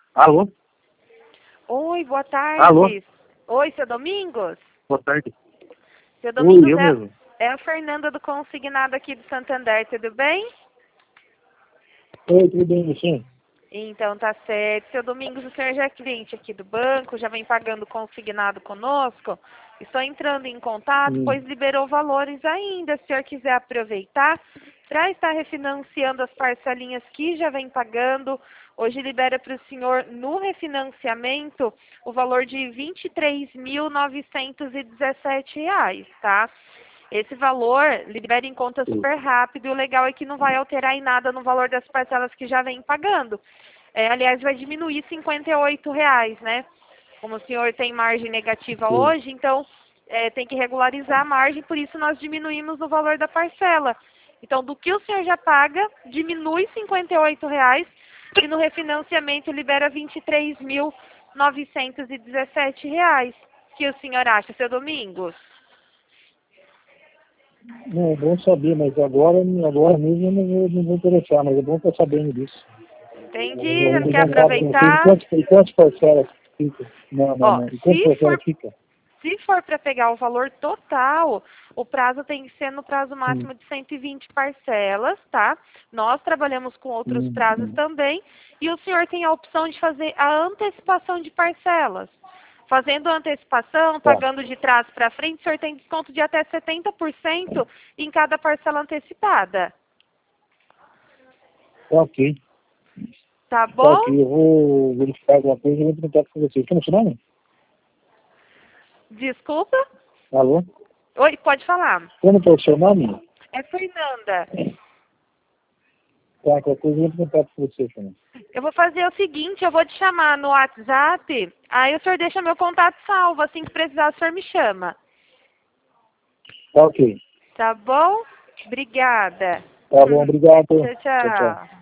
Alô? Oi, boa tarde. Alô? Oi, seu Domingos? Boa tarde. Seu Domingos Oi, eu mesmo. é a Fernanda do Consignado aqui do Santander, tudo bem? Oi, tudo bem, você? Então tá certo. Seu Domingos, o senhor já é cliente aqui do banco, já vem pagando consignado conosco. Estou entrando em contato, pois liberou valores ainda. Se o senhor quiser aproveitar para estar refinanciando as parcelinhas que já vem pagando, hoje libera para o senhor no refinanciamento o valor de R$ 23.917, tá? Esse valor libera em conta super rápido e o legal é que não vai alterar em nada no valor das parcelas que já vem pagando. Aliás, vai diminuir R$ 58, né? Como o senhor tem margem negativa hoje, então tem que regularizar a margem, por isso nós diminuímos o valor da parcela. Então, do que o senhor já paga, diminui R$ 58 e no refinanciamento libera R$ 23.917. O que o senhor acha, seu Domingos? Não, é bom saber, mas agora mesmo eu não vou interessar, mas é bom estar sabendo disso. Entendi, já não Eu quer não sabe, não sei. aproveitar? E quantas parcelas fica? Não. Ó, E quantas parcelas fica? se for para pegar o valor total, o prazo tem que ser no prazo máximo de 120 parcelas, tá? Nós trabalhamos com outros prazos também e o senhor tem a opção de fazer a antecipação de parcelas. Fazendo a antecipação, Tá, pagando de trás para frente, o senhor tem desconto de até 70% em cada parcela antecipada. ok. Tá Tá, bom? ok, eu vou verificar alguma coisa e vou entrar em contato com vocês. Como é seu nome? Desculpa? Alô? Oi, pode falar. Como que é o seu nome? É Fernanda. Tá, qualquer coisa eu entro em contato com você, Fernando. Eu vou fazer o seguinte, eu vou te chamar no WhatsApp, aí o senhor deixa meu contato salvo, assim que precisar o senhor me chama. Tá, ok. Tá bom? Obrigada. Tá bom, obrigado. Tchau, Tchau, tchau. tchau.